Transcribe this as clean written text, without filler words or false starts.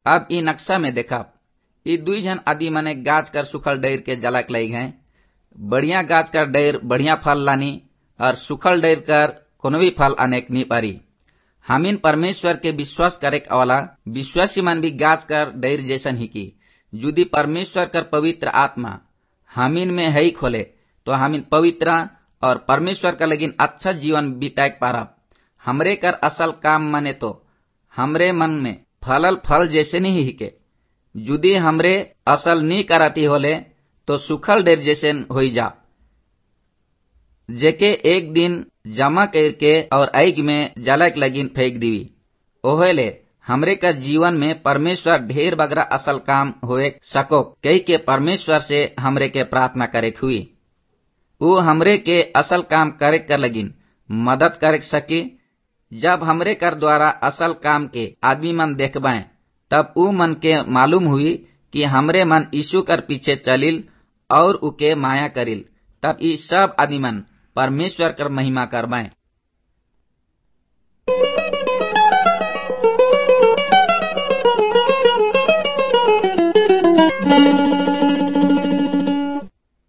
अब ई नक्शा में देखब, ई 2 जन आदि मने गाछ कर सुखल डैर के जलक लई गए। बढ़िया गाछ कर डैर बढ़िया फल लानी और सुखल डैर कर कोनो भी फल अनेक नी पारी। हमीन परमेश्वर के विश्वास करे वाला विश्वासी मन भी गाछ कर डैर जैसन ही की। यदि परमेश्वर कर पवित्र आत्मा हमीन में है ही खोले तो हमीन पवित्र और परमेश्वर का लेकिन अच्छा जीवन बिताए पारब। हमरे कर असल काम मने तो हमरे मन में फलल फल जैसे नहीं ही के। यदि हमरे असल नी कराती होले तो सुखल डैर जैसे होई जा, जेके एक दिन जमा करके और आग में जलक लगिन फेंक दीवी। ओहेले हमरे का जीवन में परमेश्वर ढेर बगरा असल काम होए सको कई के परमेश्वर से हमरे के प्रार्थना करे हुई। वो हमरे के असल काम करे कर लगिन मदद करे सके। जब हमरे कर द्वारा असल काम के आदमी मन देखबाएं तब ऊ मन के मालूम हुई कि हमरे मन यीशु कर पीछे चलिल और उके माया करिल। तब ई सब आदमी मन परमेश्वर कर महिमा करबाएं।